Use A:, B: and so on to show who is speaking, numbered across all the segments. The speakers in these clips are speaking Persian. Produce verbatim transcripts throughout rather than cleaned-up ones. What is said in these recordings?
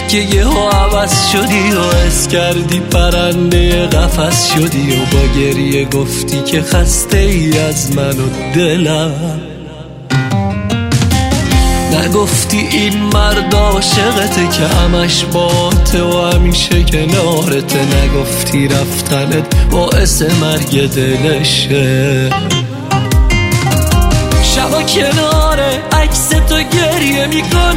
A: که یهو عوض شدی و حس کردی پرنده قفس شدی و با گریه گفتی که خسته ای از من و دلم. نگفتی این مرد عاشقته که همش باته و همیشه کنارته. نگفتی رفتنت باعث مرگ دلشه. شبا کنار عکس تو گریه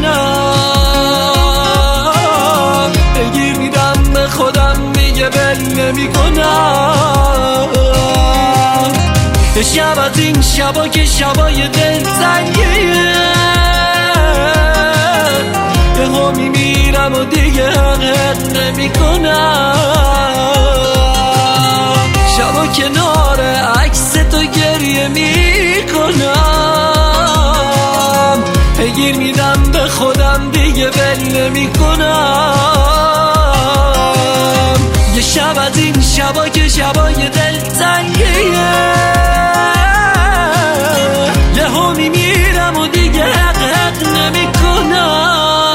A: میکنم، بگیر میدم به خودم میگه بل نمیکنم. شب از این شبا که شبای دل زنگیه، یهو میمیرم و دیگه حقیقت نمیکنم. شبا کنار عکس تو گریه میکنم، بگیر میدم به خودم دیگه بل نمیکنم. یه شب از این شبا که شبای دل تنگیه، یهو میمیرم و دیگه حق حق نمیکنم.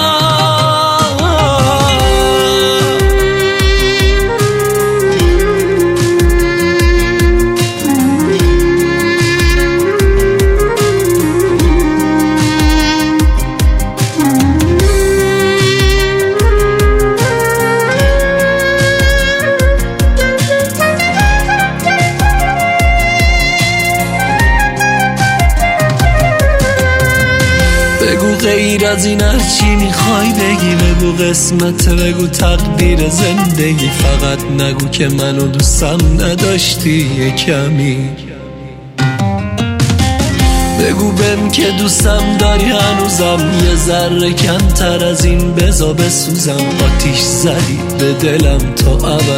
A: بگو غیر از این هر چی میخوای بگی، بگو قسمت، بگو تقدیر زندگی. فقط نگو که منو دوستم نداشتی یه کمی. بگو بهم که دوستم داری هنوزم، یه ذره کمتر از این بزا بسوزم. آتیش زدی به دلم تا ابد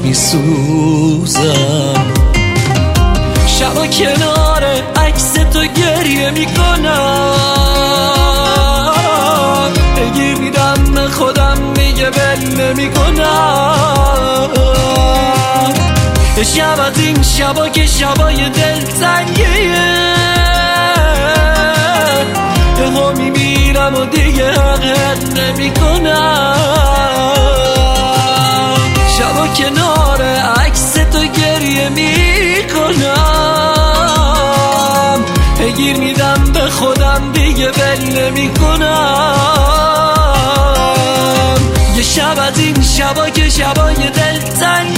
A: میسوزم. شبا کنار عکس تو گریه میکنم، بگیر میدم به خودم میگه بل نمیکنم. شب از این شبا که شبای دل تنگیه، یهو میمیرم و دیگه حقیقت نمیکنم. شبا کنار عکس تو گریه میکنم، بگیر میدم به خودم دیگه بل نمیکنم. یه شب از این شبا که شبای دل تنگ